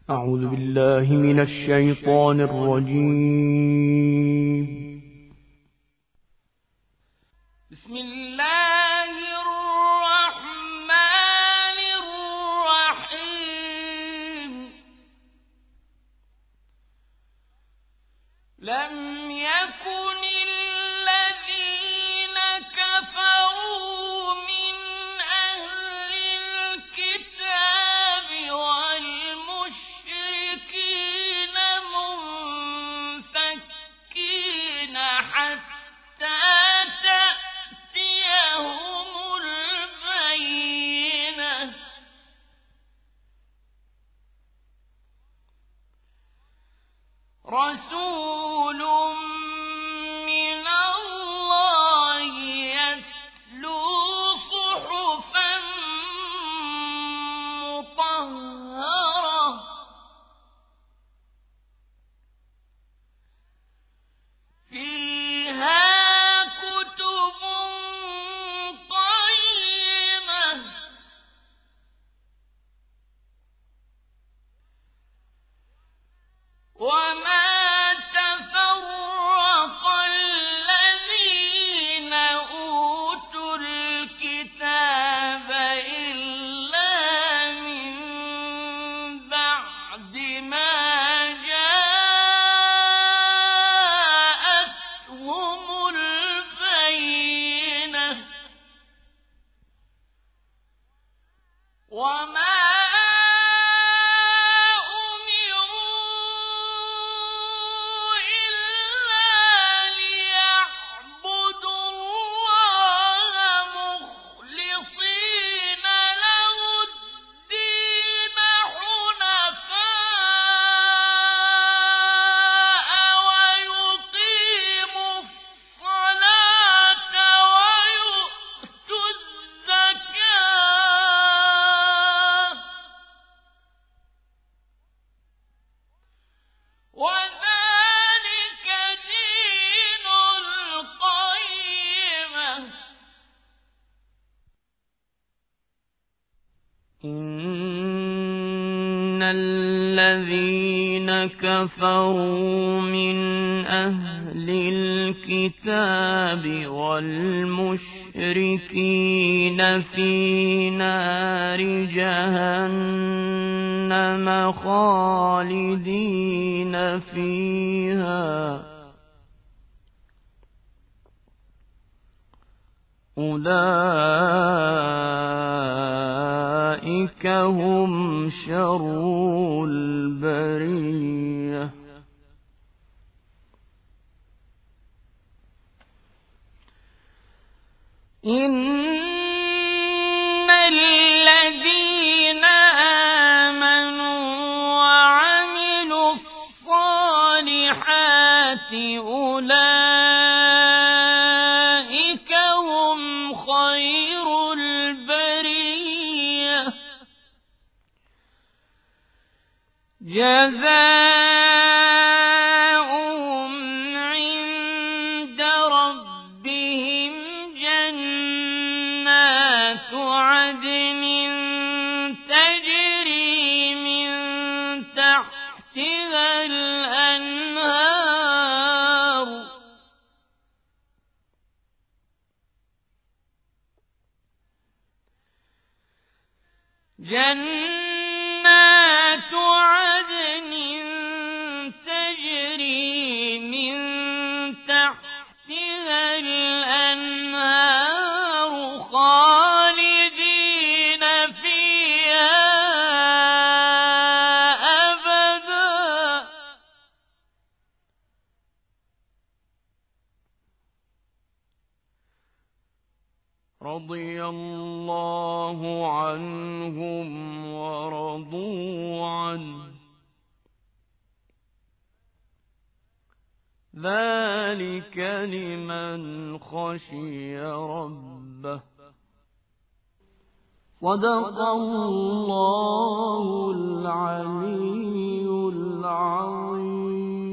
أعوذ بالله من الشيطان الرجيم. بسم الله الرحمن الرحيم. لم يكن الذين كفروا من أهل الكتاب والمشركين منفكين حتى تأتيهم البينة. رسول من الله يتلو صحفا مطهرة فيها كتب قيمة. وما تفرق الذين أوتوا الكتاب إلا من بعد ما جاءتهم البينة. وما وذلك دين القيمة. إن الذين كفروا من أهل الكتاب والمشركين في نار جهنم خالدين فيها أولئك هم شر البرية. إن الذين آمنوا وعملوا الصالحات أولئك هم خير البرية. جزاؤهم عند ربهم جنات عدن تجري من تحتها الأنهار جنات عدن تجري من تحتها الأنهار خالدين فيها أبدا. رضي الله عنهم ورضوا عنه ذلك لمن خشي ربه. صدق الله العلي العظيم.